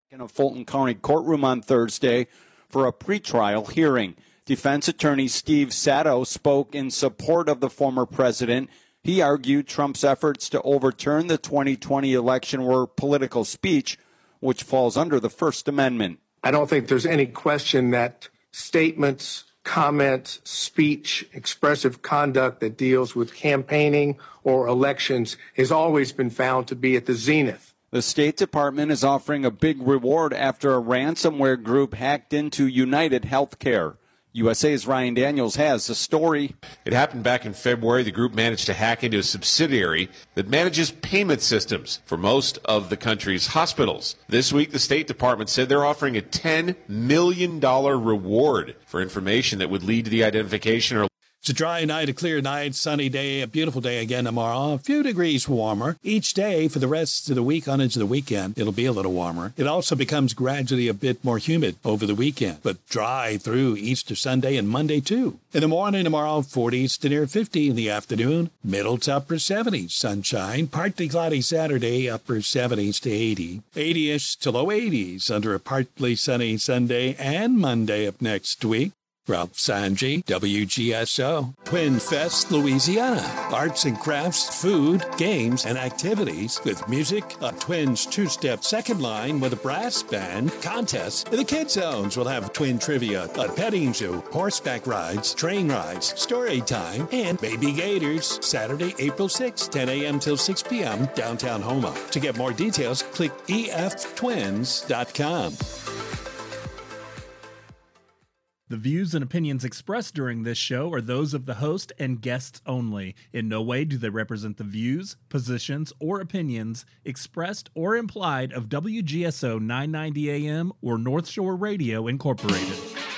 In a Fulton County courtroom on Thursday for a pretrial hearing. Defense attorney Steve Sato spoke in support of the former president. He argued Trump's efforts to overturn the 2020 election were political speech, which falls under the First Amendment. I don't think there's any question that statements, comments, speech, expressive conduct that deals with campaigning or elections has always been found to be at the zenith. The State Department is offering a big reward after a ransomware group hacked into United Healthcare. USA's Ryan Daniels has the story. It happened back in February. The group managed to hack into a subsidiary that manages payment systems for most of the country's hospitals. This week, the State Department said they're offering a $10 million reward for information that would lead to the identification or It's a dry night, a clear night, sunny day, a beautiful day again tomorrow, a few degrees warmer. Each day for the rest of the week on into the weekend, it'll be a little warmer. It also becomes gradually a bit more humid over the weekend, but dry through Easter Sunday and Monday too. In the morning tomorrow, 40s to near 50 in the afternoon, middle to upper 70s, sunshine, partly cloudy Saturday, upper 70s to 80, 80-ish to low 80s under a partly sunny Sunday and Monday of next week. Ralph Sanji, WGSO. Twin Fest, Louisiana. Arts and crafts, food, games, and activities with music, a Twins two-step second line with a brass band, contests. The Kid Zones will have twin trivia, a petting zoo, horseback rides, train rides, story time, and baby gators. Saturday, April 6, 10 a.m. till 6 p.m., downtown Houma. To get more details, click eftwins.com. The views and opinions expressed during this show are those of the host and guests only. In no way do they represent the views, positions, or opinions expressed or implied of WGSO 990 AM or North Shore Radio Incorporated.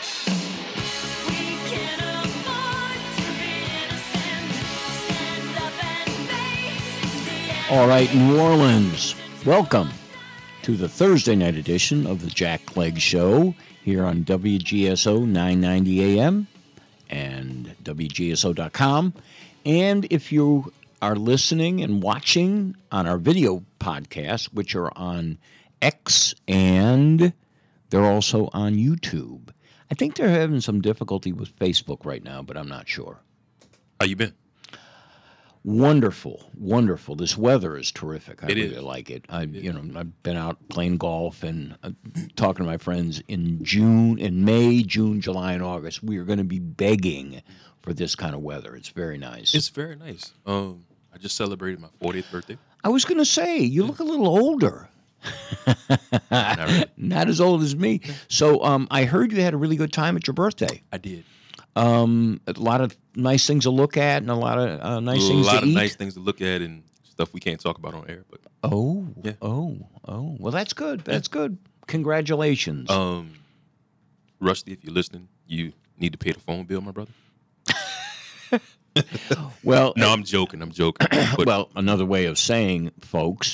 All right, New Orleans, welcome to the Thursday night edition of the Jack Clegg Show here on WGSO 990 AM and WGSO.com. And if you are listening and watching on our video podcasts, which are on X and they're also on YouTube. I think they're having some difficulty with Facebook right now, but I'm not sure. How you been? Wonderful, wonderful. This weather is terrific. I really is. like it. I've been out playing golf and talking to my friends in May, June, July, and August. We are going to be begging for this kind of weather. It's very nice. It's very nice. I just celebrated my 40th birthday. I was going to say, you look a little older. Not really. Not as old as me. So I heard you had a really good time at your birthday. I did. A lot of nice things to look at and a lot of nice things to eat. A lot of nice things to look at and stuff we can't talk about on air. But yeah. Well, that's good. That's good. Congratulations. Rusty, if you're listening, you need to pay the phone bill, my brother. Well, no, I'm joking. But, well, another way of saying, folks,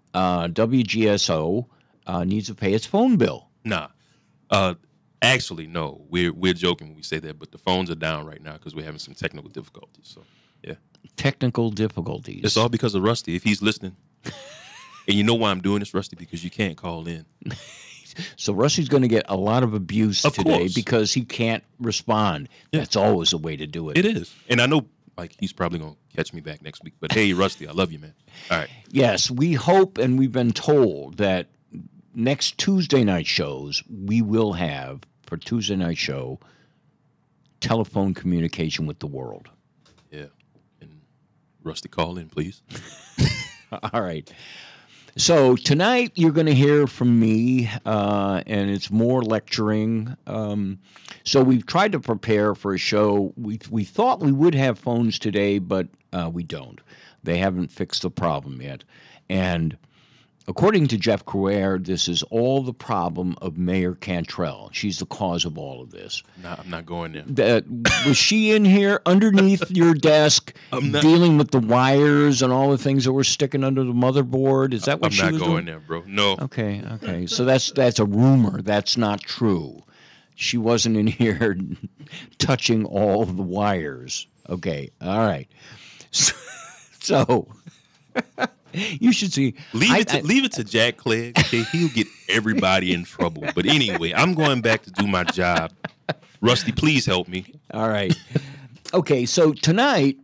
WGSO needs to pay its phone bill. Nah. Actually, no. We're joking when we say that, but the phones are down right now because we're having some technical difficulties. So, yeah. Technical difficulties. It's all because of Rusty. If he's listening, and you know why I'm doing this, Rusty, because you can't call in. So Rusty's going to get a lot of abuse today because he can't respond. Yeah. That's always a way to do it. It is. And I know he's probably going to catch me back next week. But, hey, Rusty, I love you, man. All right. Yes, we hope and we've been told that next Tuesday night shows we will have, for Tuesday night show, telephone communication with the world. Yeah. And Rusty, call in, please. All right. So tonight you're going to hear from me, and it's more lecturing. So we've tried to prepare for a show. We thought we would have phones today, but we don't. They haven't fixed the problem yet. And according to Jeff Crouere, this is all the problem of Mayor Cantrell. She's the cause of all of this. Nah, I'm not going there. Was she in here underneath your desk dealing with the wires and all the things that were sticking under the motherboard? Is that what she was doing? I'm not going there, bro. No. Okay. So that's a rumor. That's not true. She wasn't in here touching all the wires. Okay. All right. So You should see. Leave it to Jack Clegg. Okay, he'll get everybody in trouble. But anyway, I'm going back to do my job. Rusty, please help me. All right. Okay, so tonight,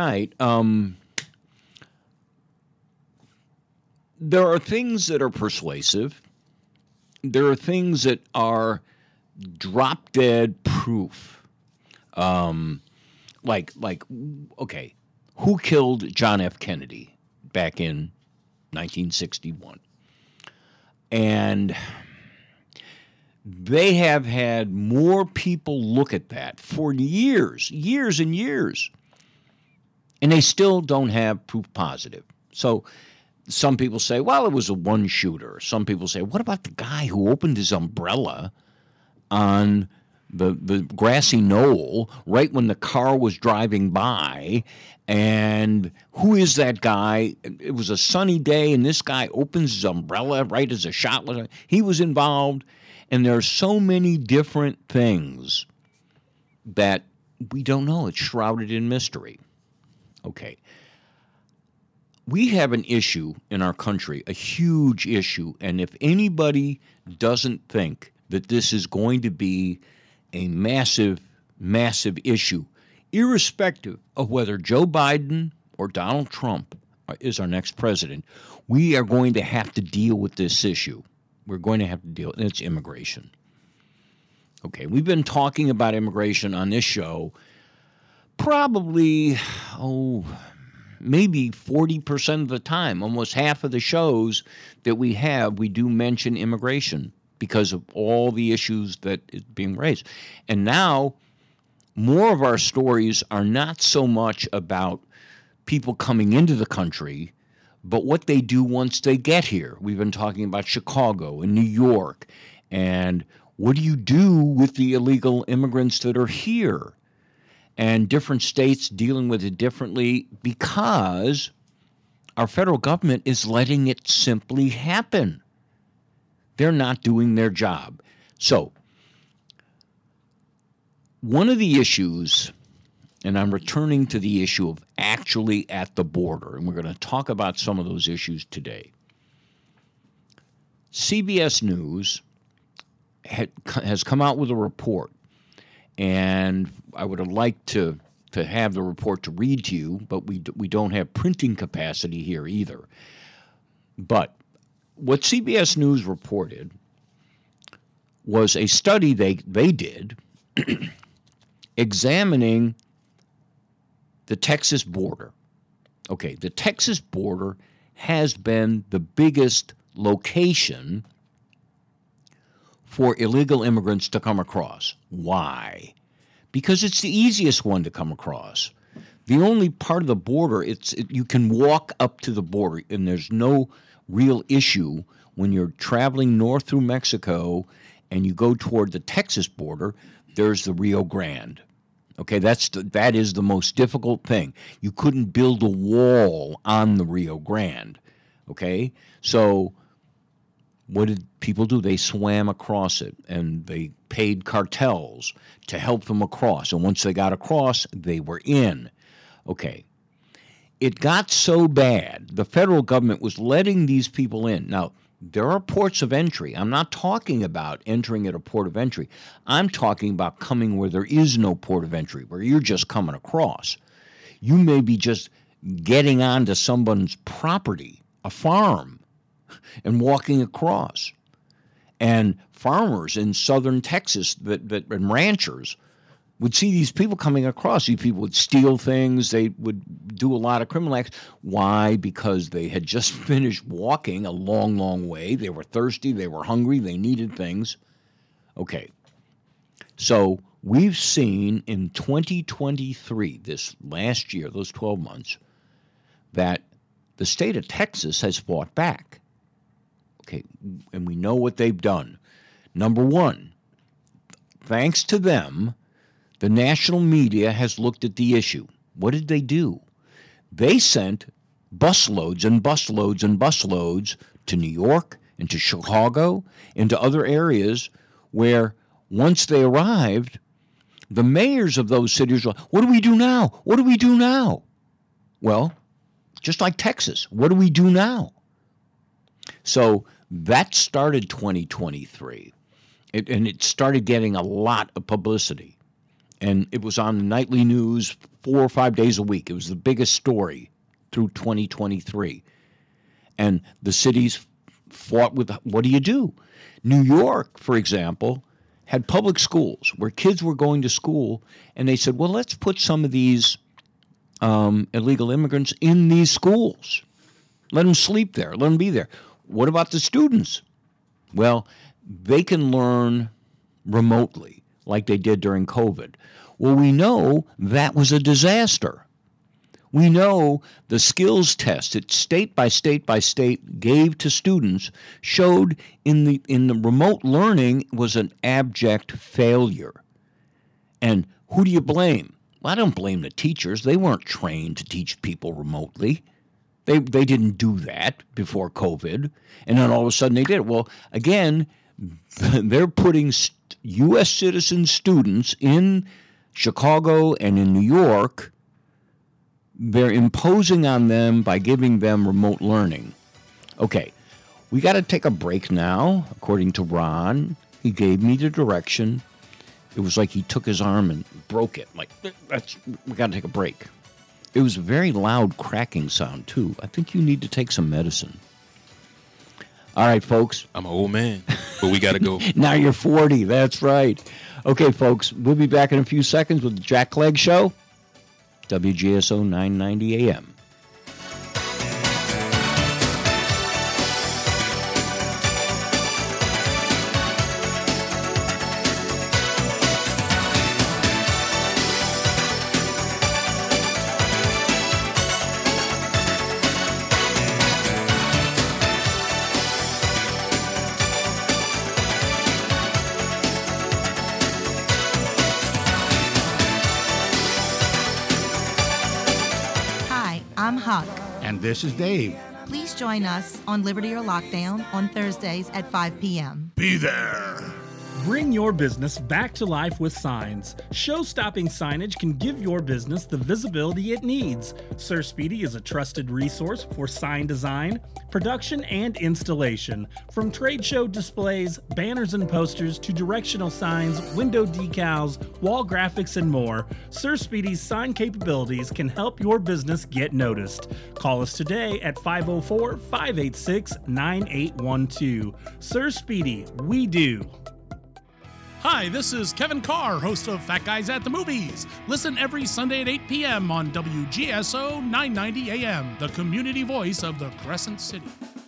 there are things that are persuasive. There are things that are drop-dead proof. Okay, who killed John F. Kennedy back in 1961? And they have had more people look at that for years and years, and they still don't have proof positive. So some people say, well, it was a one shooter. Some people say, what about the guy who opened his umbrella on the grassy knoll right when the car was driving by? And who is that guy? It was a sunny day, and this guy opens his umbrella right as a shot was. He was involved. And there are so many different things that we don't know. It's shrouded in mystery. Okay. We have an issue in our country, a huge issue, and if anybody doesn't think that this is going to be a massive, massive issue, irrespective of whether Joe Biden or Donald Trump is our next president, we are going to have to deal with this issue. We're going to have to deal with it. It's immigration. Okay, we've been talking about immigration on this show probably, maybe 40% of the time. Almost half of the shows that we have, we do mention immigration because of all the issues that is being raised. And now, more of our stories are not so much about people coming into the country, but what they do once they get here. We've been talking about Chicago and New York, and what do you do with the illegal immigrants that are here? And different states dealing with it differently because our federal government is letting it simply happen. They're not doing their job. So, one of the issues, and I'm returning to the issue of actually at the border, and we're going to talk about some of those issues today. CBS News has come out with a report, and I would have liked to have the report to read to you, but we don't have printing capacity here either. But what CBS News reported was a study they did examining the Texas border. Okay, the Texas border has been the biggest location for illegal immigrants to come across. Why? Because it's the easiest one to come across. The only part of the border, you can walk up to the border, and there's no real issue when you're traveling north through Mexico and you go toward the Texas border. There's the Rio Grande. Okay, that is the most difficult thing. You couldn't build a wall on the Rio Grande. Okay, so what did people do? They swam across it, and they paid cartels to help them across. And once they got across, they were in. Okay, it got so bad, the federal government was letting these people in. Now, there are ports of entry. I'm not talking about entering at a port of entry. I'm talking about coming where there is no port of entry, where you're just coming across. You may be just getting onto someone's property, a farm, and walking across. And farmers in southern Texas and ranchers would see these people coming across. These people would steal things. They would do a lot of criminal acts. Why? Because they had just finished walking a long, long way. They were thirsty. They were hungry. They needed things. Okay. So we've seen in 2023, this last year, those 12 months, that the state of Texas has fought back. Okay. And we know what they've done. Number one, thanks to them, the national media has looked at the issue. What did they do? They sent busloads and busloads and busloads to New York and to Chicago and to other areas where once they arrived, the mayors of those cities were, what do we do now? What do we do now? Well, just like Texas. What do we do now? So that started 2023, and it started getting a lot of publicity. And it was on the nightly news 4 or 5 days a week. It was the biggest story through 2023. And the cities fought with, what do you do? New York, for example, had public schools where kids were going to school, and they said, well, let's put some of these illegal immigrants in these schools. Let them sleep there. Let them be there. What about the students? Well, they can learn remotely like they did during COVID. Well, we know that was a disaster. We know the skills test that state by state by state gave to students showed in the remote learning was an abject failure. And who do you blame? Well, I don't blame the teachers. They weren't trained to teach people remotely. They didn't do that before COVID, and then all of a sudden they did it. Well, again, they're putting U.S. citizen students in Chicago and in New York. They're imposing on them by giving them remote learning. Okay, we got to take a break now, according to Ron. He gave me the direction. It was like he took his arm and broke it. Like, we got to take a break. It was a very loud cracking sound, too. I think you need to take some medicine. All right, folks. I'm an old man, but we got to go. Now you're 40. That's right. Okay, folks. We'll be back in a few seconds with the Jack Clegg Show. WGSO 990 AM. I'm Huck. And this is Dave. Please join us on Liberty or Lockdown on Thursdays at 5 p.m. Be there. Bring your business back to life with signs. Show-stopping signage can give your business the visibility it needs. Sir Speedy is a trusted resource for sign design, production, and installation. From trade show displays, banners and posters, to directional signs, window decals, wall graphics, and more, Sir Speedy's sign capabilities can help your business get noticed. Call us today at 504-586-9812. Sir Speedy, we do. Hi, this is Kevin Carr, host of Fat Guys at the Movies. Listen every Sunday at 8 p.m. on WGSO 990 AM, the community voice of the Crescent City.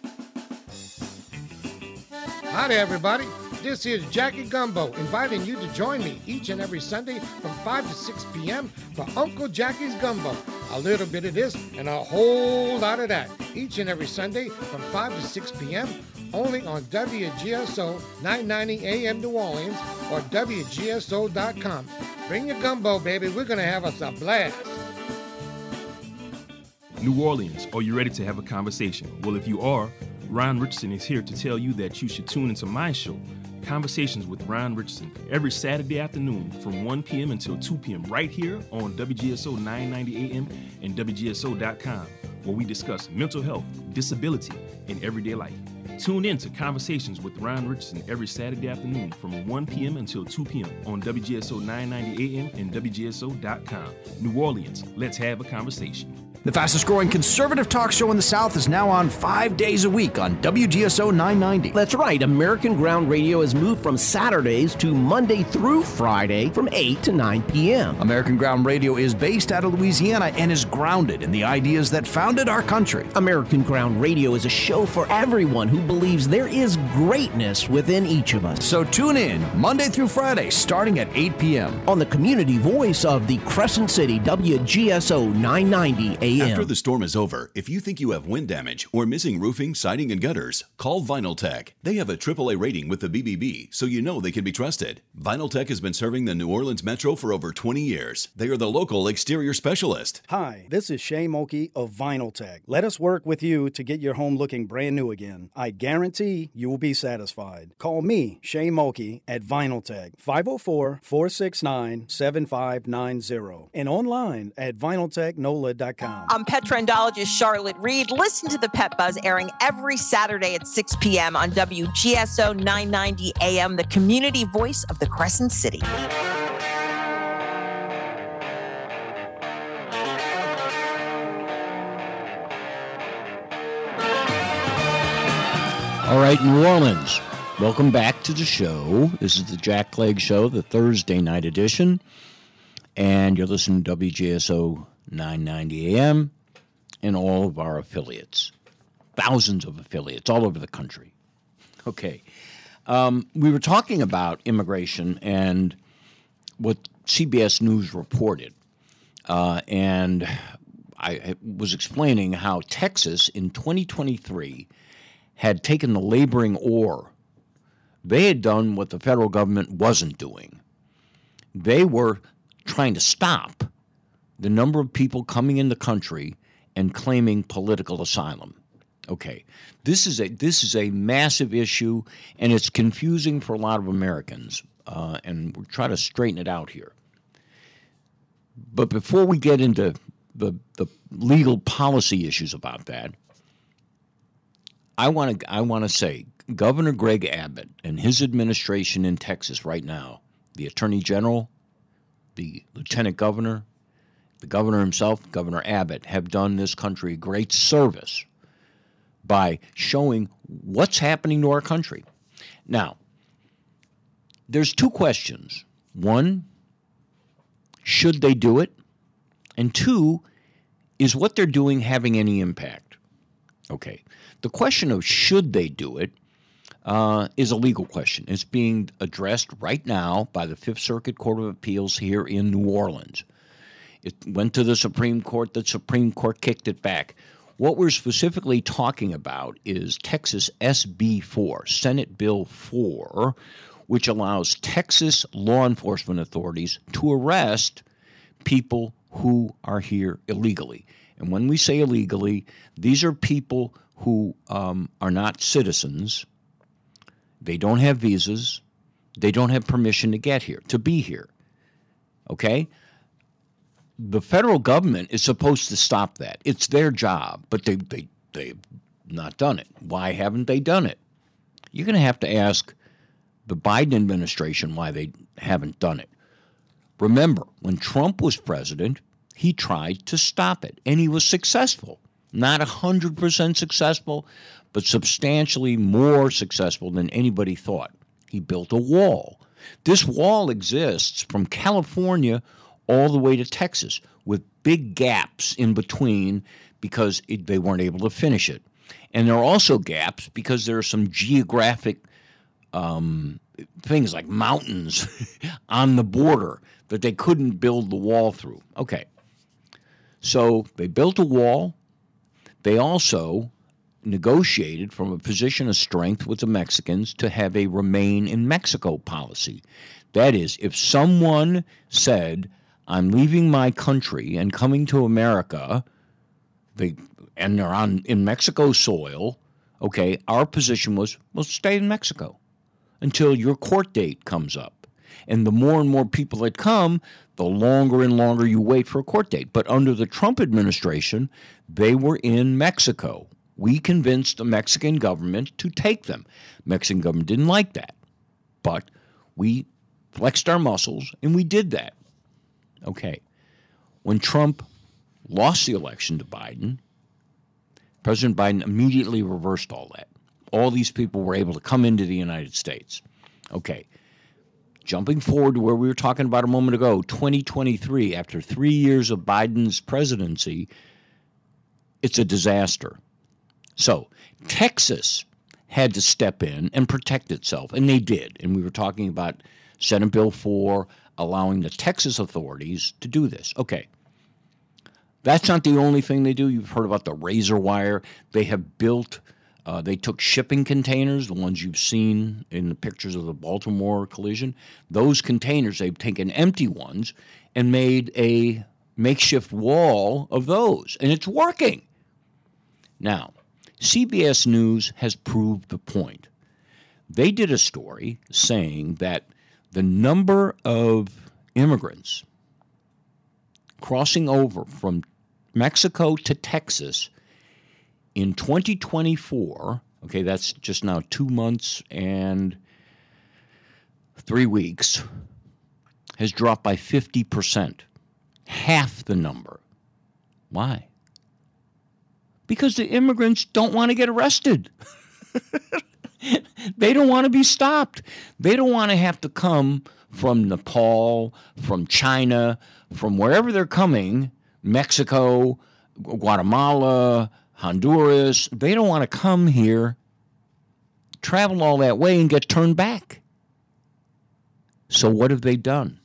Hi there, everybody. This is Jackie Gumbo, inviting you to join me each and every Sunday from 5 to 6 p.m. for Uncle Jackie's Gumbo. A little bit of this and a whole lot of that. Each and every Sunday from 5 to 6 p.m. only on WGSO 990 AM New Orleans or WGSO.com. Bring your gumbo, baby. We're going to have us a blast. New Orleans, are you ready to have a conversation? Well, if you are, Ron Richardson is here to tell you that you should tune into my show, Conversations with Ron Richardson, every Saturday afternoon from 1 p.m. until 2 p.m. right here on WGSO 990 AM and WGSO.com, where we discuss mental health, disability, and everyday life. Tune in to Conversations with Ron Richardson every Saturday afternoon from 1 p.m. until 2 p.m. on WGSO 990 AM and WGSO.com. New Orleans, let's have a conversation. The fastest growing conservative talk show in the South is now on 5 days a week on WGSO 990. That's right. American Ground Radio has moved from Saturdays to Monday through Friday from 8 to 9 p.m. American Ground Radio is based out of Louisiana and is grounded in the ideas that founded our country. American Ground Radio is a show for everyone who believes there is greatness within each of us. So tune in Monday through Friday starting at 8 p.m. on the community voice of the Crescent City, WGSO 990 AM. After the storm is over, if you think you have wind damage or missing roofing, siding, and gutters, call VinylTech. They have a AAA rating with the BBB, so you know they can be trusted. VinylTech has been serving the New Orleans Metro for over 20 years. They are the local exterior specialist. Hi, this is Shay Mulkey of VinylTech. Let us work with you to get your home looking brand new again. I guarantee you will be satisfied. Call me, Shay Mulkey, at VinylTech, 504-469-7590, and online at vinyltechnola.com. I'm pet trendologist Charlotte Reed. Listen to the Pet Buzz airing every Saturday at 6 p.m. on WGSO 990 AM, the community voice of the Crescent City. All right, New Orleans, welcome back to the show. This is the Jack Clegg Show, the Thursday night edition. And you're listening to WGSO 990 AM and all of our affiliates. Thousands of affiliates all over the country. Okay. We were talking about immigration and what CBS News reported. And I was explaining how Texas in 2023 had taken the laboring oar. They had done what the federal government wasn't doing. They were trying to stop the number of people coming in the country and claiming political asylum. Okay, this is a massive issue, and it's confusing for a lot of Americans, and we're trying to straighten it out here. But before we get into the legal policy issues about that, I want to say Governor Greg Abbott and his administration in Texas right now, the Attorney General, the Lieutenant Governor, the Governor himself, Governor Abbott, have done this country a great service by showing what's happening to our country. Now, there's two questions. One, should they do it? And two, is what they're doing having any impact? Okay. The question of should they do it is a legal question. It's being addressed right now by the Fifth Circuit Court of Appeals here in New Orleans. It went to the Supreme Court. The Supreme Court kicked it back. What we're specifically talking about is Texas SB 4, Senate Bill 4, which allows Texas law enforcement authorities to arrest people who are here illegally. And when we say illegally, these are people who are not citizens. They don't have visas. They don't have permission to get here, to be here. Okay? The federal government is supposed to stop that. It's their job, but they've not done it. Why haven't they done it? You're going to have to ask the Biden administration why they haven't done it. Remember, when Trump was president, he tried to stop it, and he was successful. Not 100% successful, but substantially more successful than anybody thought. He built a wall. This wall exists from California all the way to Texas with big gaps in between because they weren't able to finish it. And there are also gaps because there are some geographic things like mountains on the border that they couldn't build the wall through. Okay. So they built a wall. They also negotiated from a position of strength with the Mexicans to have a remain in Mexico policy. That is, if someone said, I'm leaving my country and coming to America, and they're in Mexico soil, okay, our position was, well, stay in Mexico until your court date comes up. And the more and more people that come, the longer and longer you wait for a court date. But under the Trump administration, they were in Mexico. We convinced the Mexican government to take them. Mexican government didn't like that. But we flexed our muscles, and we did that. Okay. When Trump lost the election to Biden, President Biden immediately reversed all that. All these people were able to come into the United States. Okay. Jumping forward to where we were talking about a moment ago, 2023, after 3 years of Biden's presidency, it's a disaster. So Texas had to step in and protect itself, and they did. And we were talking about Senate Bill 4 allowing the Texas authorities to do this. Okay. That's not the only thing they do. You've heard about the razor wire. They have built, they took shipping containers, the ones you've seen in the pictures of the Baltimore collision. Those containers, they've taken empty ones and made a makeshift wall of those. And it's working. Now, CBS News has proved the point. They did a story saying that the number of immigrants crossing over from Mexico to Texas in 2024, okay, that's just now 2 months and 3 weeks, has dropped by 50%. Half the number. Why? Because the immigrants don't want to get arrested. They don't want to be stopped. They don't want to have to come from Nepal, from China, from wherever they're coming, Mexico, Guatemala, Honduras. They don't want to come here, travel all that way, and get turned back. So what have they done?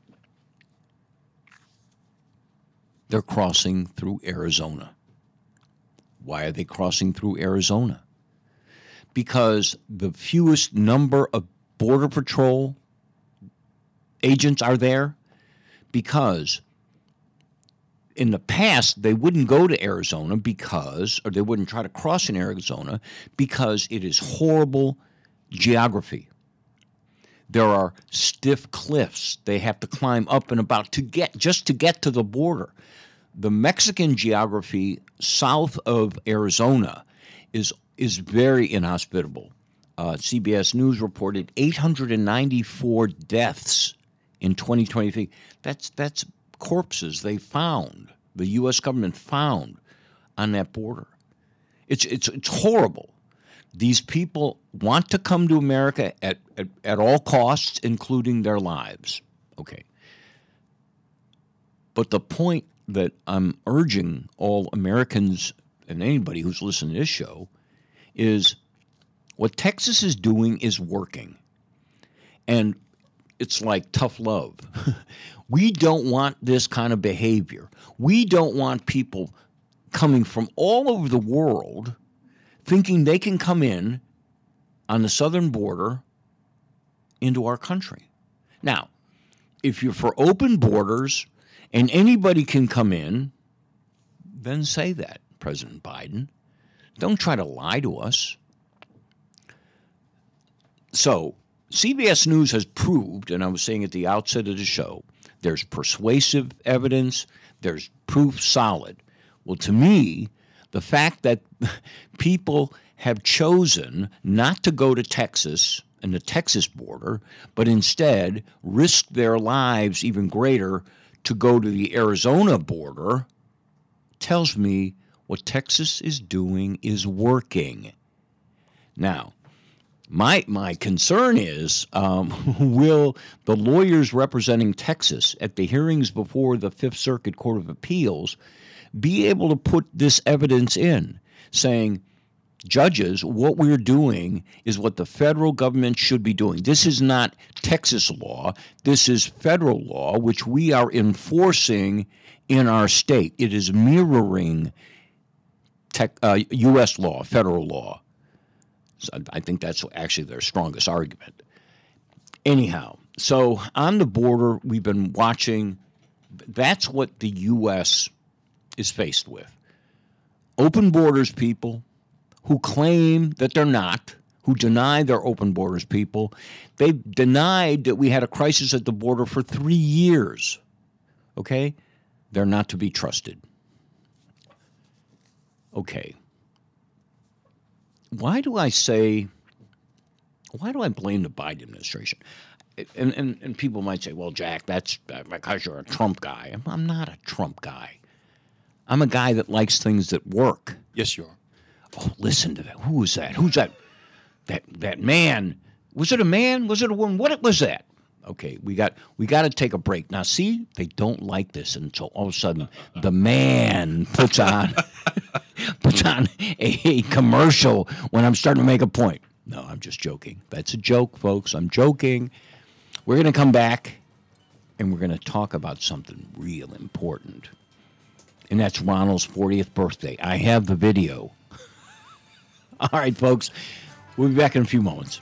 They're crossing through Arizona. Why are they crossing through Arizona? Because the fewest number of Border Patrol agents are there. Because in the past, they wouldn't go to Arizona or they wouldn't try to cross in Arizona because it is horrible geography. There are stiff cliffs they have to climb up and about to get to the border. The Mexican geography south of Arizona is very inhospitable. CBS News reported 894 deaths in 2023. That's corpses they found, the U.S. government found on that border. It's horrible. These people want to come to America at all costs, including their lives. Okay. But the point that I'm urging all Americans and anybody who's listening to this show is what Texas is doing is working. And it's like tough love. We don't want this kind of behavior. We don't want people coming from all over the world thinking they can come in on the southern border into our country. Now, if you're for open borders and anybody can come in, then say that, President Biden. Don't try to lie to us. So, CBS News has proved, and I was saying at the outset of the show, there's persuasive evidence, there's proof solid. Well, to me, the fact that people have chosen not to go to Texas and the Texas border, but instead risk their lives even greater to go to the Arizona border, tells me what Texas is doing is working. Now, my concern is, will the lawyers representing Texas at the hearings before the Fifth Circuit Court of Appeals be able to put this evidence in, saying, judges, what we're doing is what the federal government should be doing. This is not Texas law. This is federal law, which we are enforcing in our state. It is mirroring U.S. law, federal law. So I think that's actually their strongest argument. Anyhow, so on the border, we've been watching. That's what the U.S. is faced with. Open borders people who claim that they're not, who deny they're open borders people. They've denied that we had a crisis at the border for 3 years. Okay? They're not to be trusted. Okay. Why do I blame the Biden administration? And people might say, well, Jack, that's because you're a Trump guy. I'm not a Trump guy. I'm a guy that likes things that work. Yes, you are. Oh, listen to that. Who was that? Who's that? That man. Was it a man? Was it a woman? What was that? Okay, we got to take a break. Now, see, they don't like this until all of a sudden the man puts on a commercial when I'm starting to make a point. No, I'm just joking. That's a joke, folks. I'm joking. We're going to come back, and we're going to talk about something real important. And that's Ronald's 40th birthday. I have the video. All right, folks. We'll be back in a few moments.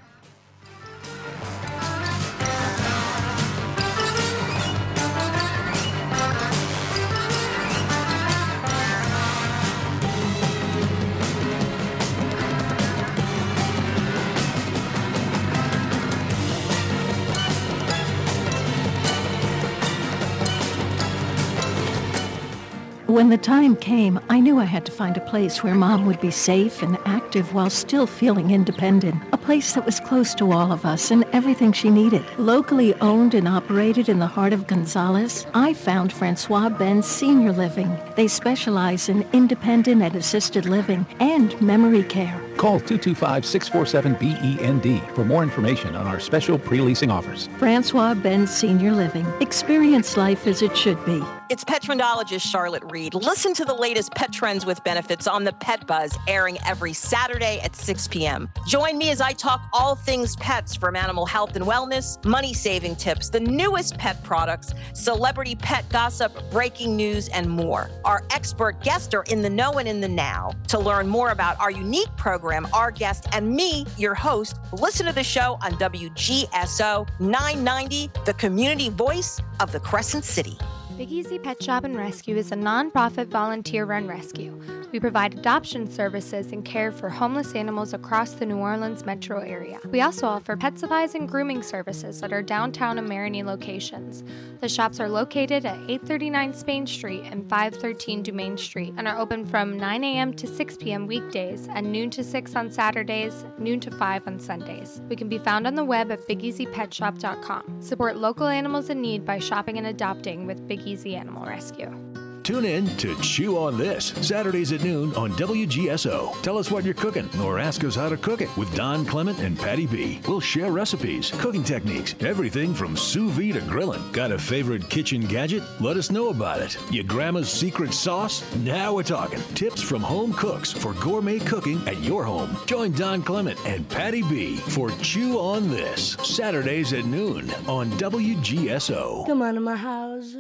When the time came, I knew I had to find a place where Mom would be safe and active while still feeling independent. A place that was close to all of us and everything she needed. Locally owned and operated in the heart of Gonzales, I found Francois Benz Senior Living. They specialize in independent and assisted living and memory care. Call 225-647-BEND for more information on our special pre-leasing offers. Francois Benz Senior Living. Experience life as it should be. It's pet trendologist Charlotte Reed. Listen to the latest pet trends with benefits on the Pet Buzz, airing every Saturday at 6 p.m. Join me as I talk all things pets, from animal health and wellness, money-saving tips, the newest pet products, celebrity pet gossip, breaking news, and more. Our expert guests are in the know and in the now. To learn more about our unique program, our guest, and me, your host, listen to the show on WGSO 990, the community voice of the Crescent City. Big Easy Pet Shop and Rescue is a nonprofit volunteer-run rescue. We provide adoption services and care for homeless animals across the New Orleans metro area. We also offer pet supplies and grooming services at our downtown and Marigny locations. The shops are located at 839 Spain Street and 513 Dumaine Street and are open from 9 a.m. to 6 p.m. weekdays and noon to 6 on Saturdays, noon to 5 on Sundays. We can be found on the web at BigEasyPetShop.com. Support local animals in need by shopping and adopting with Big Easy Animal Rescue. Tune in to Chew on This, Saturdays at noon on WGSO. Tell us what you're cooking or ask us how to cook it with Don Clement and Patty B. We'll share recipes, cooking techniques, everything from sous vide to grilling. Got a favorite kitchen gadget? Let us know about it. Your grandma's secret sauce? Now we're talking. Tips from home cooks for gourmet cooking at your home. Join Don Clement and Patty B for Chew on This, Saturdays at noon on WGSO. Come on to my house.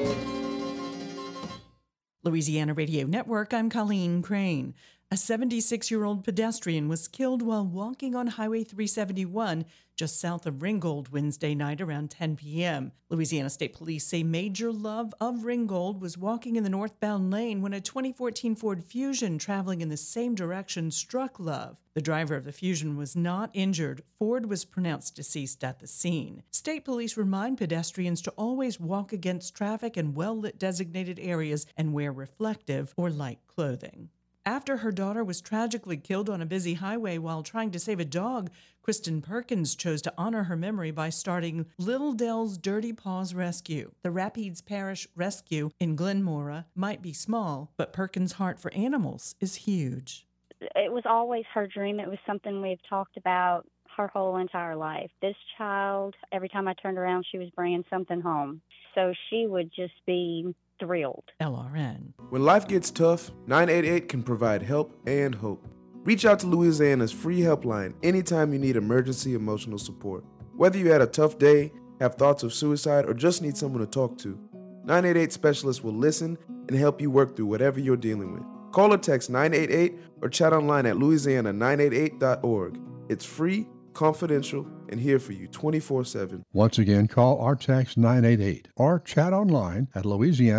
Louisiana Radio Network, I'm Colleen Crane. A 76-year-old pedestrian was killed while walking on Highway 371 just south of Ringgold Wednesday night around 10 p.m. Louisiana State Police say Major Love of Ringgold was walking in the northbound lane when a 2014 Ford Fusion traveling in the same direction struck Love. The driver of the Fusion was not injured. Ford was pronounced deceased at the scene. State Police remind pedestrians to always walk against traffic in well-lit designated areas and wear reflective or light clothing. After her daughter was tragically killed on a busy highway while trying to save a dog, Kristen Perkins chose to honor her memory by starting Little Dell's Dirty Paws Rescue. The Rapides Parish Rescue in Glenmora might be small, but Perkins' heart for animals is huge. It was always her dream. It was something we've talked about her whole entire life. This child, every time I turned around, she was bringing something home. So she would just be thrilled. LRN. When life gets tough, 988 can provide help and hope. Reach out to Louisiana's free helpline anytime you need emergency emotional support. Whether you had a tough day, have thoughts of suicide, or just need someone to talk to, 988 specialists will listen and help you work through whatever you're dealing with. Call or text 988 or chat online at louisiana988.org. It's free, confidential, and here for you 24/7. Once again, call or text 988 or chat online at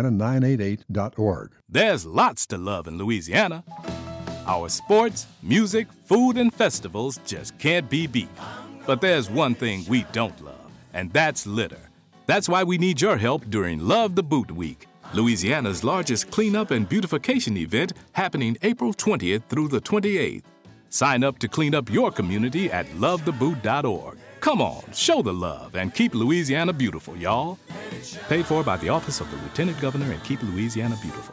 louisiana988.org. There's lots to love in Louisiana. Our sports, music, food, and festivals just can't be beat. But there's one thing we don't love, and that's litter. That's why we need your help during Love the Boot Week, Louisiana's largest cleanup and beautification event happening April 20th through the 28th. Sign up to clean up your community at lovetheboot.org. Come on, show the love and keep Louisiana beautiful, y'all. Paid for by the Office of the Lieutenant Governor and Keep Louisiana Beautiful.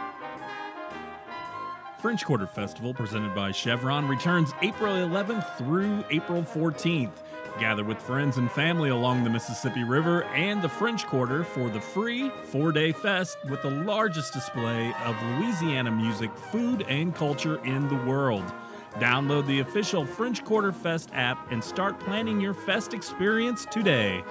French Quarter Festival, presented by Chevron, returns April 11th through April 14th. Gather with friends and family along the Mississippi River and the French Quarter for the free 4-day fest with the largest display of Louisiana music, food, and culture in the world. Download the official French Quarter Fest app and start planning your fest experience today.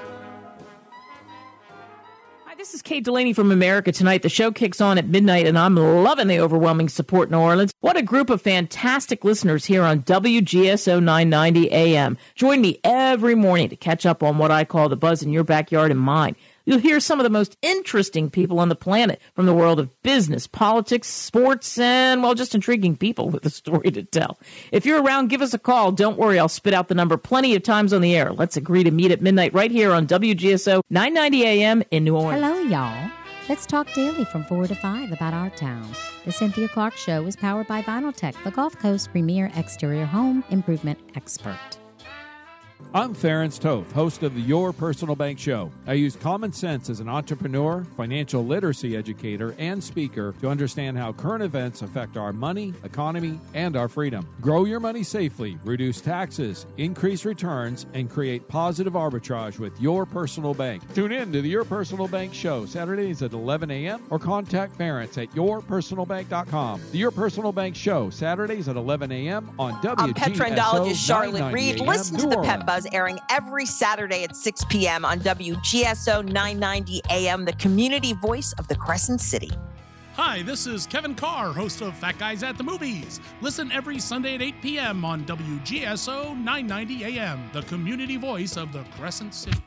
Hi, this is Kate Delaney from America Tonight. The show kicks on at midnight, and I'm loving the overwhelming support in New Orleans. What a group of fantastic listeners here on WGSO 990 AM. Join me every morning to catch up on what I call the buzz in your backyard and mine. You'll hear some of the most interesting people on the planet from the world of business, politics, sports, and, well, just intriguing people with a story to tell. If you're around, give us a call. Don't worry, I'll spit out the number plenty of times on the air. Let's agree to meet at midnight right here on WGSO 990 AM in New Orleans. Hello, y'all. Let's talk daily from 4 to 5 about our town. The Cynthia Clark Show is powered by VinylTech, the Gulf Coast premier exterior home improvement expert. I'm Ference Toth, host of the Your Personal Bank Show. I use common sense as an entrepreneur, financial literacy educator, and speaker to understand how current events affect our money, economy, and our freedom. Grow your money safely, reduce taxes, increase returns, and create positive arbitrage with Your Personal Bank. Tune in to the Your Personal Bank Show, Saturdays at 11 a.m. or contact Ference at yourpersonalbank.com. The Your Personal Bank Show, Saturdays at 11 a.m. on WGSO. I'm pet trendologist Charlotte Reed. Listen to the Pet Buzz airing every Saturday at 6 p.m. on WGSO 990 AM, the community voice of the Crescent City. Hi, this is Kevin Carr, host of Fat Guys at the Movies. Listen every Sunday at 8 p.m. on WGSO 990 AM, the community voice of the Crescent City.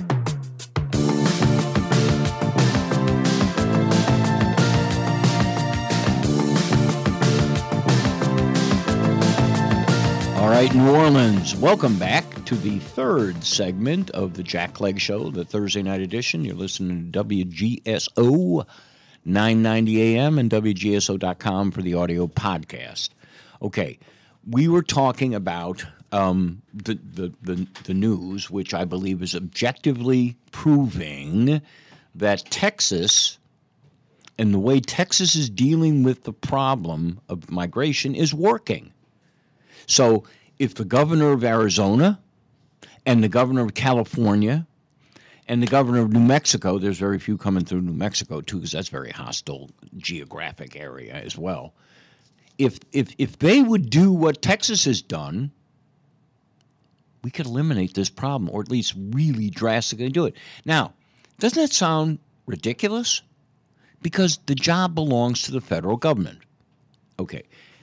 All right, New Orleans, welcome back to the third segment of the Jack Clegg Show, the Thursday night edition. You're listening to WGSO 990 AM and WGSO.com for the audio podcast. Okay, we were talking about the news, which I believe is objectively proving that Texas and the way Texas is dealing with the problem of migration is working. So if the governor of Arizona and the governor of California and the governor of New Mexico, there's very few coming through New Mexico, too, because that's a very hostile geographic area as well. If they would do what Texas has done, we could eliminate this problem, or at least really drastically do it. Now, doesn't that sound ridiculous? Because the job belongs to the federal government. Okay.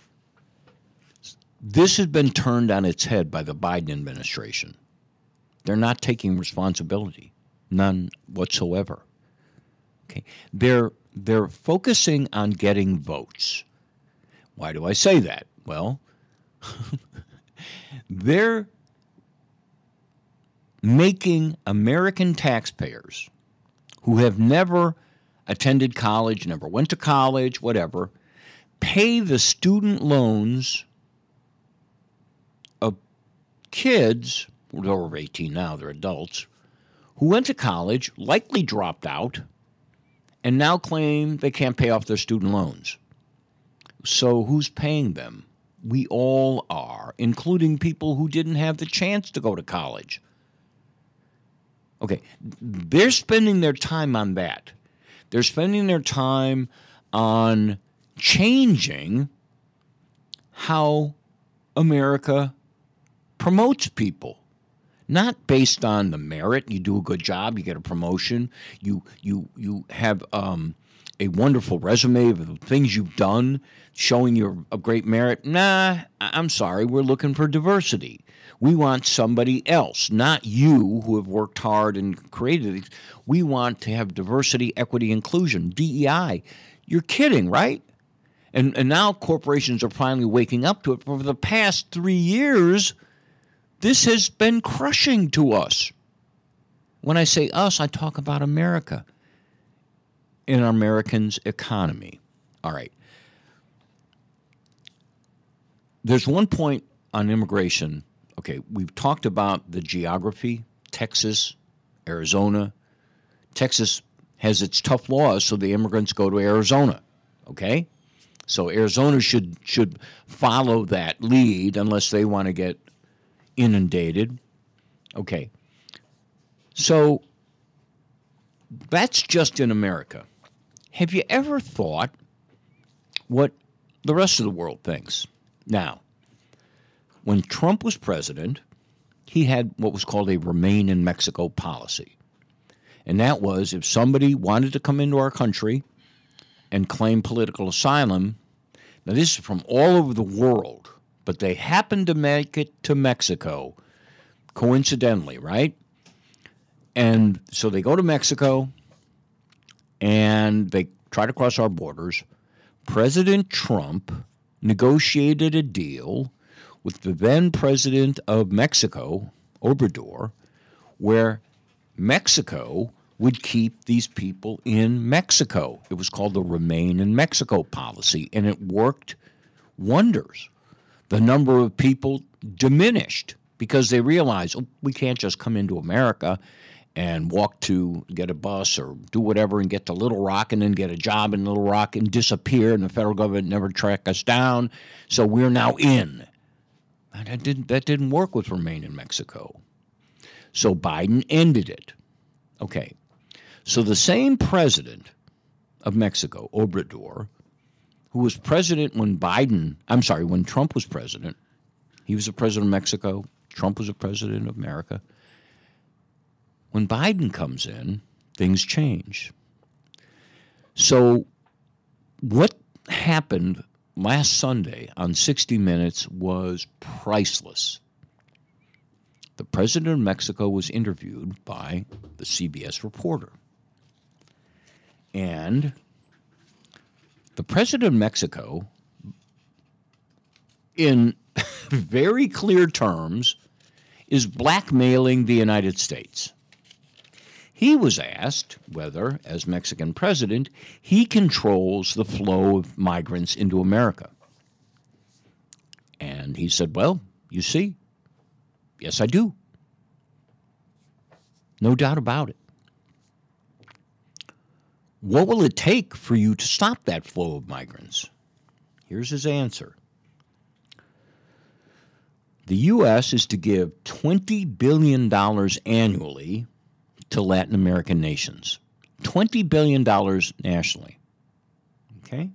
This has been turned on its head by the Biden administration. They're not taking responsibility, none whatsoever. Okay, they're focusing on getting votes. Why do I say that? Well, they're making American taxpayers who have never attended college, never went to college, whatever, pay the student loans of kids, they're over 18 now, they're adults, who went to college, likely dropped out, and now claim they can't pay off their student loans. So who's paying them? We all are, including people who didn't have the chance to go to college. Okay, they're spending their time on that. They're spending their time on changing how America promotes people. Not based on the merit. You do a good job, you get a promotion, you have a wonderful resume of the things you've done, showing you're of great merit. Nah, I'm sorry, we're looking for diversity. We want somebody else, not you who have worked hard and created it. We want to have diversity, equity, inclusion, DEI. You're kidding, right? And now corporations are finally waking up to it. For the past 3 years, this has been crushing to us. When I say us, I talk about America and Americans' economy. All right. There's one point on immigration. Okay, we've talked about the geography, Texas, Arizona. Texas has its tough laws, so the immigrants go to Arizona, okay? So Arizona should follow that lead unless they want to get inundated. Okay. So that's just in America. Have you ever thought what the rest of the world thinks? Now, when Trump was president, he had what was called a Remain in Mexico policy. And that was if somebody wanted to come into our country and claim political asylum, now this is from all over the world, but they happened to make it to Mexico, coincidentally, right? And so they go to Mexico, and they try to cross our borders. President Trump negotiated a deal with the then president of Mexico, Obrador, where Mexico would keep these people in Mexico. It was called the Remain in Mexico policy, and it worked wonders. The number of people diminished because they realized, we can't just come into America and walk to get a bus or do whatever and get to Little Rock and then get a job in Little Rock and disappear, and the federal government never track us down, so we're now in. And that didn't work with Remain in Mexico. So Biden ended it. Okay. So the same president of Mexico, Obrador, who was president when when Trump was president, he was the president of Mexico, Trump was the president of America. When Biden comes in, things change. So what happened last Sunday on 60 Minutes was priceless. The president of Mexico was interviewed by the CBS reporter. And the president of Mexico, in very clear terms, is blackmailing the United States. He was asked whether, as Mexican president, he controls the flow of migrants into America. And he said, well, you see, yes, I do. No doubt about it. What will it take for you to stop that flow of migrants? Here's his answer. The U.S. is to give $20 billion annually to Latin American nations. $20 billion nationally. Okay?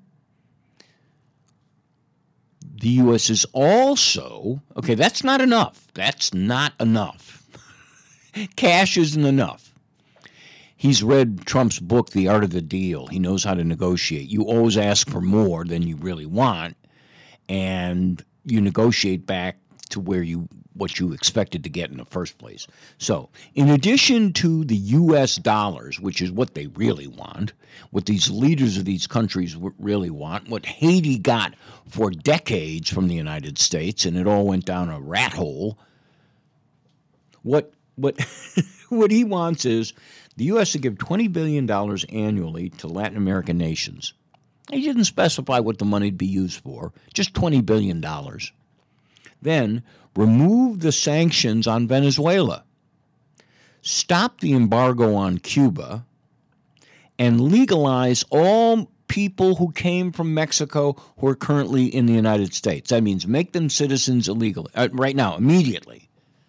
The U.S. is also, okay, that's not enough. That's not enough. Cash isn't enough. He's read Trump's book, The Art of the Deal. He knows how to negotiate. You always ask for more than you really want, and you negotiate back to what you expected to get in the first place. So, in addition to the U.S. dollars, which is what they really want, what these leaders of these countries really want, what Haiti got for decades from the United States, and it all went down a rat hole, what he wants is the U.S. to give $20 billion annually to Latin American nations. He didn't specify what the money would be used for, just $20 billion. Then remove the sanctions on Venezuela, stop the embargo on Cuba, and legalize all people who came from Mexico who are currently in the United States. That means make them citizens illegally, right now, immediately.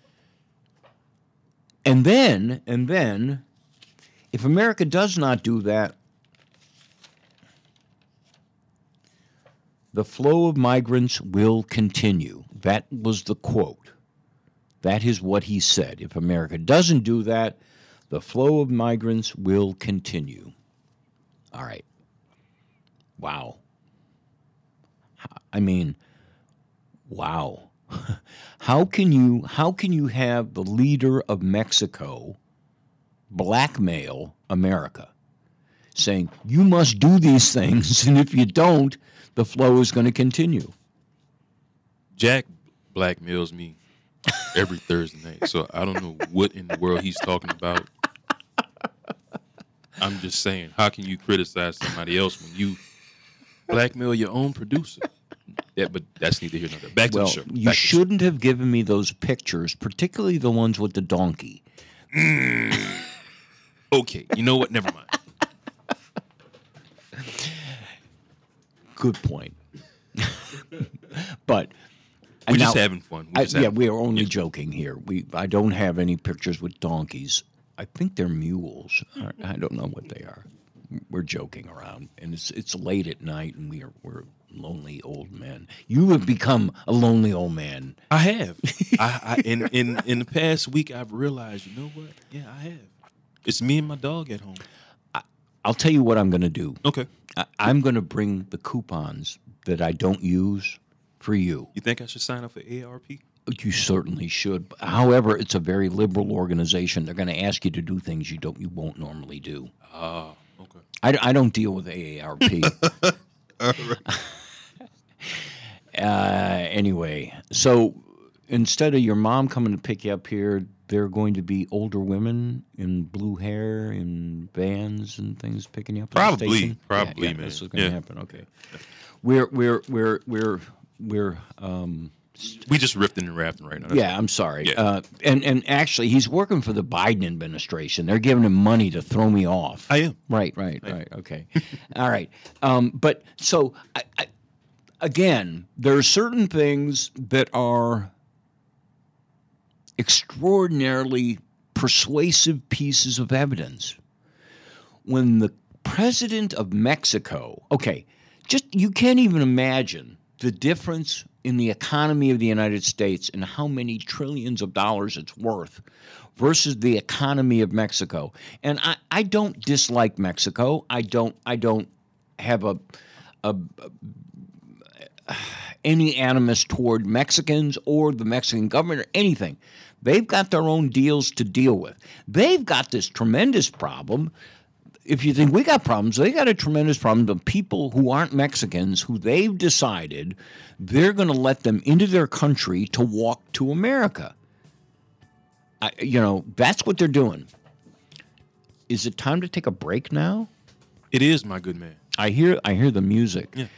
And then, if America does not do that, the flow of migrants will continue. That was the quote. That is what he said. If America doesn't do that, the flow of migrants will continue. All right. Wow. I mean, wow. How can you have the leader of Mexico blackmail America, saying you must do these things, and if you don't, the flow is going to continue? Jack blackmails me every Thursday night, so I don't know what in the world he's talking about. I'm just saying, how can you criticize somebody else when you blackmail your own producer? Yeah, but that's neither here nor there. Back to the show. You shouldn't have given me those pictures, particularly the ones with the donkey. Okay, you know what? Never mind. Good point. But we're just having fun. We are only joking here. I don't have any pictures with donkeys. I think they're mules. I don't know what they are. We're joking around, and it's late at night, and we're lonely old men. You have become a lonely old man. I have. In the past week, I've realized, you know what? Yeah, I have. It's me and my dog at home. I'll tell you what I'm going to do. Okay. I'm going to bring the coupons that I don't use for you. You think I should sign up for AARP? You certainly should. However, it's a very liberal organization. They're going to ask you to do things you won't normally do. Oh, okay. I don't deal with AARP. All right. Anyway, so instead of your mom coming to pick you up here, there are going to be older women in blue hair in vans and things picking you up? Probably, at the station? man. This is going to happen. Okay. We're we just riffing and rapping right now. Yeah, I'm sorry. Yeah. And actually, he's working for the Biden administration. They're giving him money to throw me off. I am. Right. Okay. All right. But so, again, there are certain things that are extraordinarily persuasive pieces of evidence. When the president of Mexico, you can't even imagine the difference in the economy of the United States and how many trillions of dollars it's worth versus the economy of Mexico. And I don't dislike Mexico. I don't have any animus toward Mexicans or the Mexican government or anything. They've got their own deals to deal with. They've got this tremendous problem. If you think we got problems, they got a tremendous problem of people who aren't Mexicans who they've decided they're going to let them into their country to walk to America. That's what they're doing. Is it time to take a break now? It is, my good man. I hear the music. Yeah.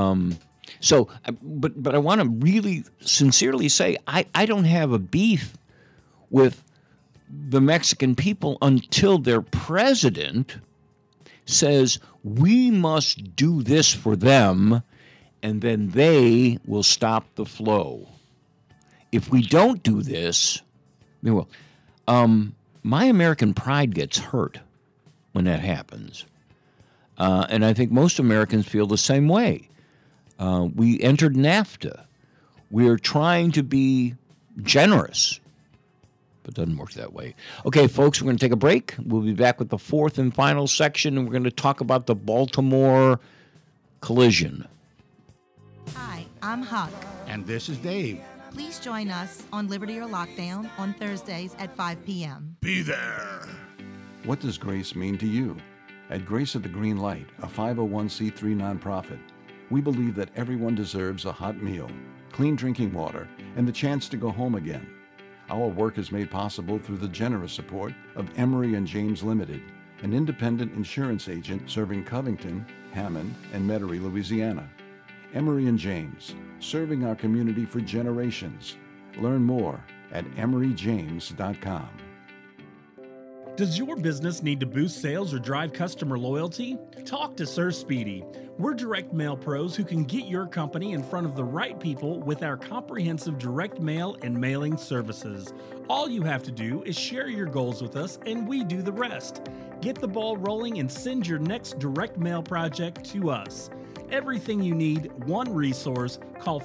But I want to really sincerely say I don't have a beef with the Mexican people until their president says we must do this for them, and then they will stop the flow. If we don't do this, they will. My American pride gets hurt when that happens. And I think most Americans feel the same way. We entered NAFTA. We're trying to be generous, but it doesn't work that way. Okay, folks, we're going to take a break. We'll be back with the fourth and final section, and we're going to talk about the Baltimore collision. Hi, I'm Huck. And this is Dave. Please join us on Liberty or Lockdown on Thursdays at 5 p.m. Be there. What does Grace mean to you? At Grace at the Green Light, a 501c3 nonprofit, we believe that everyone deserves a hot meal, clean drinking water, and the chance to go home again. Our work is made possible through the generous support of Emery and James Limited, an independent insurance agent serving Covington, Hammond, and Metairie, Louisiana. Emery and James, serving our community for generations. Learn more at emeryjames.com. Does your business need to boost sales or drive customer loyalty? Talk to Sir Speedy. We're direct mail pros who can get your company in front of the right people with our comprehensive direct mail and mailing services. All you have to do is share your goals with us and we do the rest. Get the ball rolling and send your next direct mail project to us. Everything you need, one resource. Call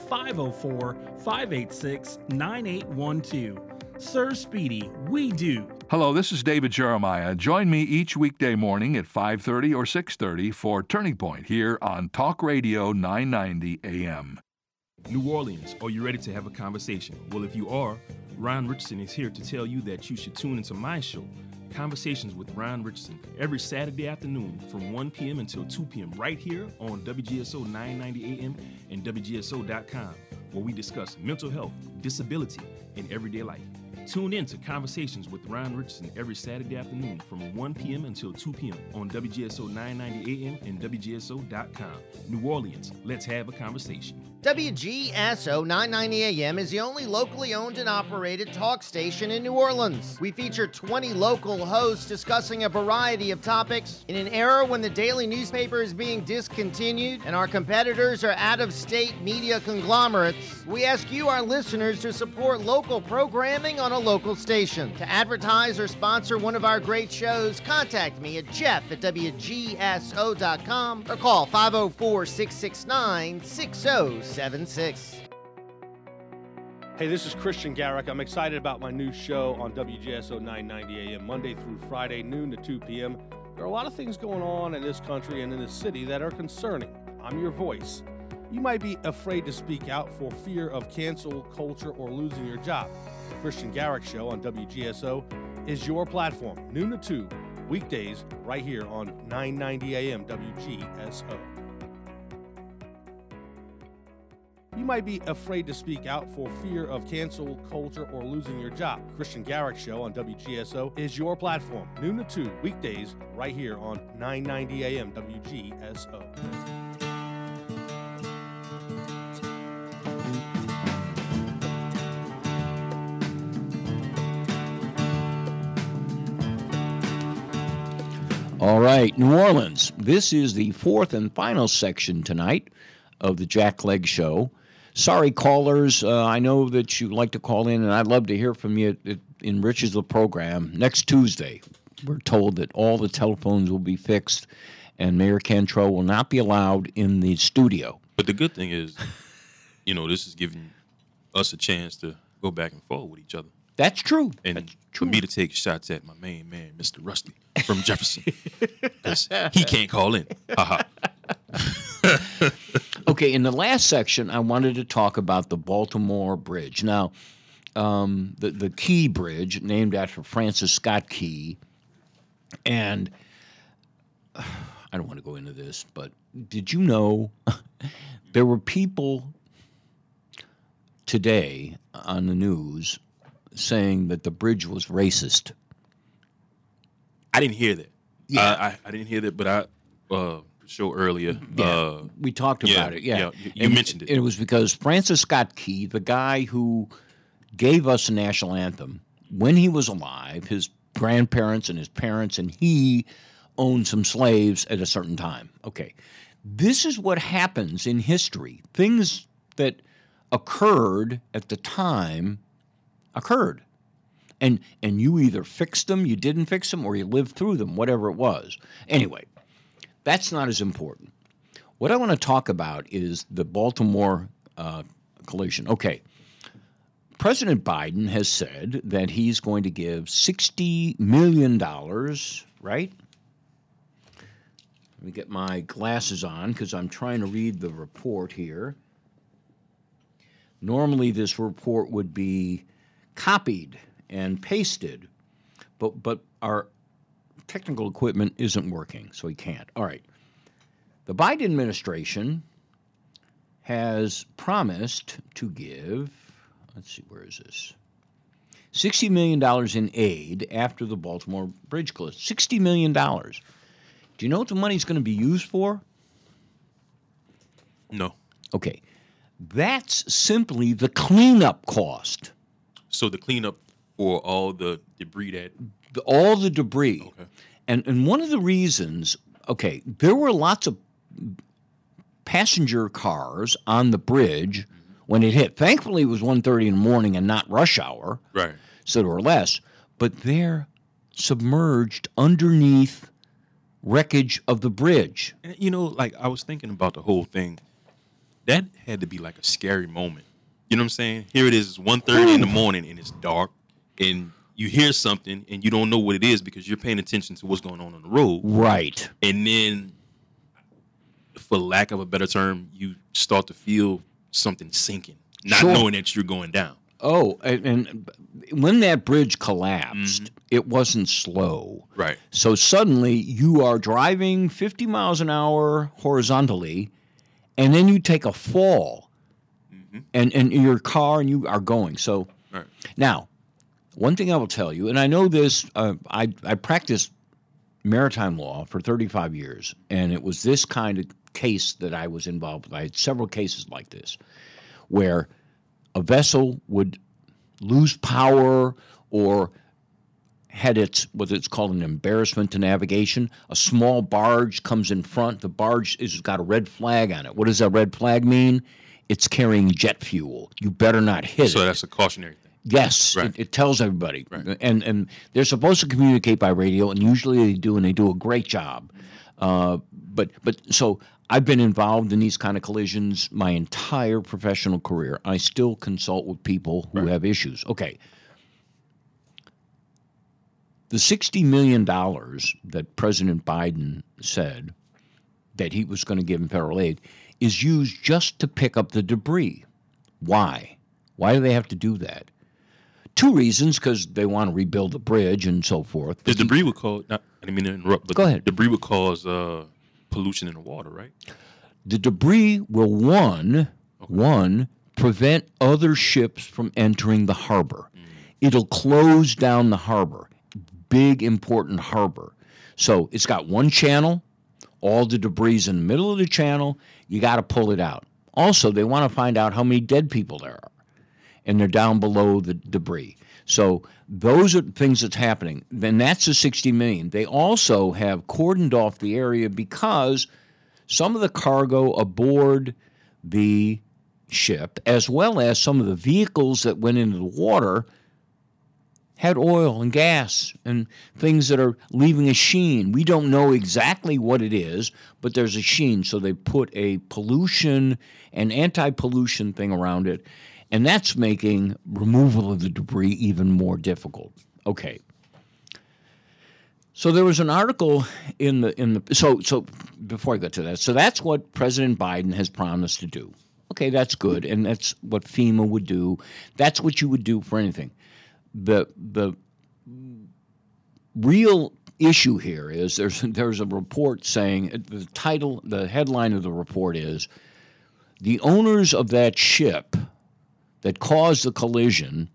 504-586-9812. Sir Speedy, we do. Hello, this is David Jeremiah. Join me each weekday morning at 5:30 or 6:30 for Turning Point here on Talk Radio 990 AM. New Orleans, are you ready to have a conversation? Well, if you are, Ron Richardson is here to tell you that you should tune into my show, Conversations with Ron Richardson, every Saturday afternoon from 1 p.m. until 2 p.m. right here on WGSO 990 AM and WGSO.com, where we discuss mental health, disability, and everyday life. Tune in to Conversations with Ron Richardson every Saturday afternoon from 1 p.m. until 2 p.m. on WGSO 990 AM and WGSO.com. New Orleans, let's have a conversation. WGSO 990 AM is the only locally owned and operated talk station in New Orleans. We feature 20 local hosts discussing a variety of topics. In an era when the daily newspaper is being discontinued and our competitors are out-of-state media conglomerates, we ask you, our listeners, to support local programming on a local station. To advertise or sponsor one of our great shows, contact me at jeff@wgso.com or call 504-669-6076. Hey, this is Christian Garrick. I'm excited about my new show on WGSO 990 AM, Monday through Friday, noon to 2 p.m. There are a lot of things going on in this country and in this city that are concerning. I'm your voice. You might be afraid to speak out for fear of cancel culture or losing your job. Christian Garrick Show on WGSO is your platform, noon to 2, weekdays, right here on 990 AM WGSO. you might be afraid to speak out for fear of cancel culture or losing your job. Christian Garrick Show on WGSO is your platform. Noon to 2, weekdays, right here on 990 AM WGSO. All right, New Orleans. This is the fourth and final section tonight of the Jack Clegg Show. Sorry, callers. I know that you like to call in, and I'd love to hear from you. It enriches the program. Next Tuesday, we're told that all the telephones will be fixed, and Mayor Cantrell will not be allowed in the studio. But the good thing is, this is giving us a chance to go back and forth with each other. That's true. And for me to take shots at my main man, Mr. Rusty from Jefferson, because he can't call in. Okay, in the last section, I wanted to talk about the Baltimore Bridge. Now, the Key Bridge, named after Francis Scott Key, and I don't want to go into this, but did you know there were people today on the news saying that the bridge was racist? I didn't hear that. Yeah. I didn't hear that, but show earlier. We talked about it. Yeah, you mentioned it. It was because Francis Scott Key, the guy who gave us the national anthem, when he was alive, his grandparents and his parents and he owned some slaves at a certain time. Okay, this is what happens in history. Things that occurred at the time occurred. And you either fixed them, you didn't fix them, or you lived through them, whatever it was. Anyway, that's not as important. What I want to talk about is the Baltimore collision. Okay. President Biden has said that he's going to give $60 million, right? Let me get my glasses on because I'm trying to read the report here. Normally this report would be copied and pasted, but our technical equipment isn't working, so he can't. All right. The Biden administration has promised to give, let's see, where is this? $60 million in aid after the Baltimore Bridge closed. $60 million. Do you know what the money's going to be used for? No. Okay. That's simply the cleanup cost. So the cleanup for all the debris that... all the debris. Okay. And one of the reasons, okay, there were lots of passenger cars on the bridge when it hit. Thankfully, it was 1:30 in the morning and not rush hour. Right. So there were less. But they're submerged underneath wreckage of the bridge. And, I was thinking about the whole thing. That had to be like a scary moment. You know what I'm saying? Here it is, 1:30 in the morning, and it's dark, and you hear something, and you don't know what it is because you're paying attention to what's going on the road. Right. And then, for lack of a better term, you start to feel something sinking, not knowing that you're going down. Oh, and when that bridge collapsed, it wasn't slow. Right. So suddenly you are driving 50 miles an hour horizontally, and then you take a fall, and your car, and you are going. So now, one thing I will tell you, and I know this, I practiced maritime law for 35 years, and it was this kind of case that I was involved with. I had several cases like this, where a vessel would lose power or had what it's called an embarrassment to navigation. A small barge comes in front. The barge has got a red flag on it. What does that red flag mean? It's carrying jet fuel. You better not hit it. So that's a cautionary thing. Yes, Right. it tells everybody. Right. And they're supposed to communicate by radio, and usually they do, and they do a great job. But so I've been involved in these kind of collisions my entire professional career. I still consult with people who have issues. Okay. The $60 million that President Biden said that he was going to give in federal aid is used just to pick up the debris. Why? Why do they have to do that? Two reasons, because they want to rebuild the bridge and so forth. The debris would cause, I didn't mean to interrupt, but Go ahead. Debris would cause pollution in the water, right? The debris will, One, prevent other ships from entering the harbor. It'll close down the harbor. Big, important harbor. So it's got one channel. All the debris is in the middle of the channel. You got to pull it out. Also, they want to find out how many dead people there are. And they're down below the debris. So those are things that's happening. Then that's the $60 million. They also have cordoned off the area because some of the cargo aboard the ship, as well as some of the vehicles that went into the water, had oil and gas and things that are leaving a sheen. We don't know exactly what it is, but there's a sheen. So they put a pollution and anti-pollution thing around it, and that's making removal of the debris even more difficult. Okay. So there was an article in the so before I get to that, so that's what President Biden has promised to do. Okay, that's good, and that's what FEMA would do. That's what you would do for anything. The real issue here is there's a report saying the headline of the report is the owners of that ship that caused the collision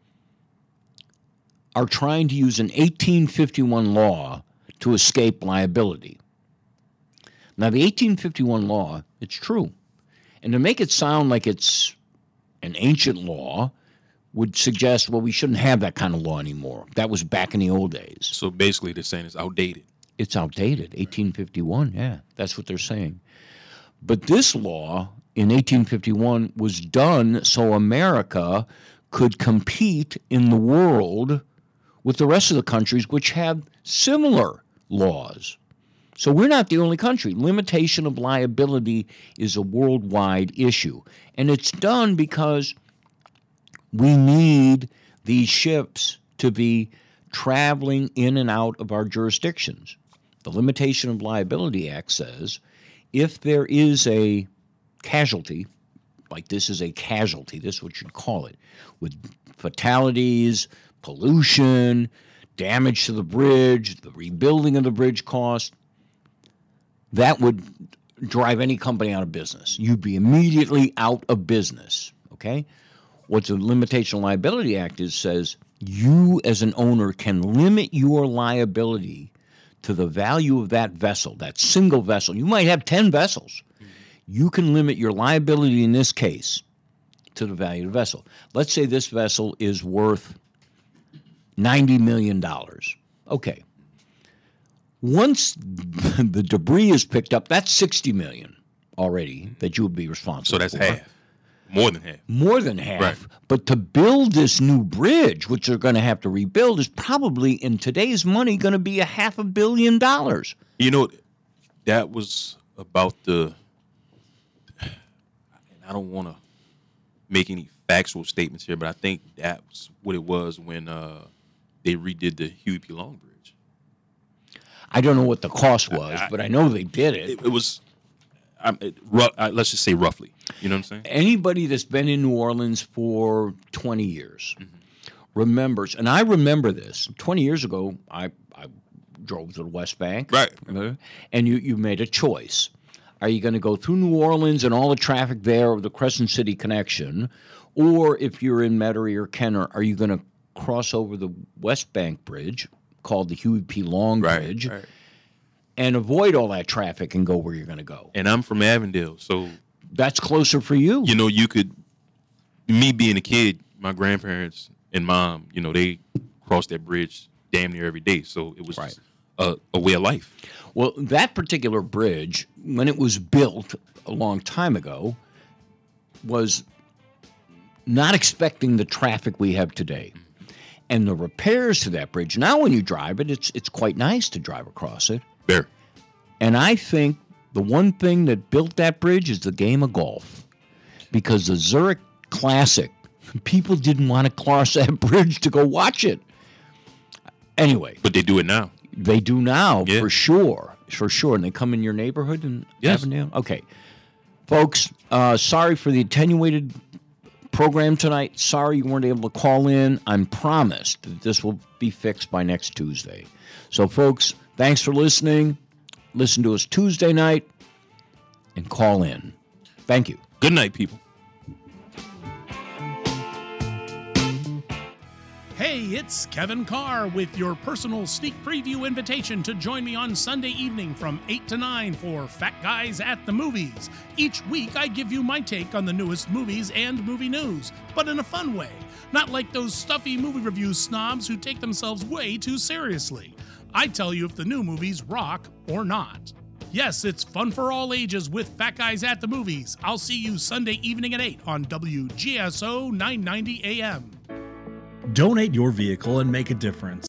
are trying to use an 1851 law to escape liability. Now, the 1851 law, it's true. And to make it sound like it's an ancient law would suggest, well, we shouldn't have that kind of law anymore. That was back in the old days. So basically they're saying it's outdated. It's outdated. 1851, yeah, that's what they're saying. But this law in 1851 was done so America could compete in the world with the rest of the countries which have similar laws. So we're not the only country. Limitation of liability is a worldwide issue. And it's done because we need these ships to be traveling in and out of our jurisdictions. The Limitation of Liability Act says if there is a casualty, like this is a casualty, this is what you'd call it, with fatalities, pollution, damage to the bridge, the rebuilding of the bridge cost, that would drive any company out of business. You'd be immediately out of business, okay? What the Limitation of Liability Act is says you as an owner can limit your liability to the value of that vessel, that single vessel. You might have 10 vessels. You can limit your liability in this case to the value of the vessel. Let's say this vessel is worth $90 million. Okay. Once the debris is picked up, that's $60 million already that you would be responsible for. So that's half. More than half. More than half. Right. But to build this new bridge, which they're going to have to rebuild, is probably, in today's money, going to be $500 million. You know, that was about the... I don't want to make any factual statements here, but I think that's what it was when they redid the Huey P. Long Bridge. I don't know what the cost was, but I know they did it. It was... let's just say roughly. You know what I'm saying? Anybody that's been in New Orleans for 20 years remembers, and I remember this. 20 years ago, I drove to the West Bank. Right. And you made a choice. Are you going to go through New Orleans and all the traffic there of the Crescent City connection, or if you're in Metairie or Kenner, are you going to cross over the West Bank Bridge, called the Huey P. Long Bridge, and avoid all that traffic and go where you're going to go? And I'm from Avondale, so... That's closer for you. You know, you could... Me being a kid, my grandparents and mom, you know, they crossed that bridge damn near every day, so it was just a way of life. Well, that particular bridge, when it was built a long time ago, was not expecting the traffic we have today. And the repairs to that bridge, now when you drive it, it's quite nice to drive across it. There. And I think the one thing that built that bridge is the game of golf. Because the Zurich Classic, people didn't want to cross that bridge to go watch it. Anyway. But they do it now. They do now, for sure. For sure. And they come in your neighborhood in Avondale? Okay. Folks, sorry for the attenuated program tonight. Sorry you weren't able to call in. I'm promised that this will be fixed by next Tuesday. So, folks, thanks for listening. Listen to us Tuesday night and call in. Thank you. Good night, people. Hey, it's Kevin Carr with your personal sneak preview invitation to join me on Sunday evening from 8 to 9 for Fat Guys at the Movies. Each week, I give you my take on the newest movies and movie news, but in a fun way, not like those stuffy movie review snobs who take themselves way too seriously. I tell you if the new movies rock or not. Yes, it's fun for all ages with Fat Guys at the Movies. I'll see you Sunday evening at 8 on WGSO 990 AM. Donate your vehicle and make a difference.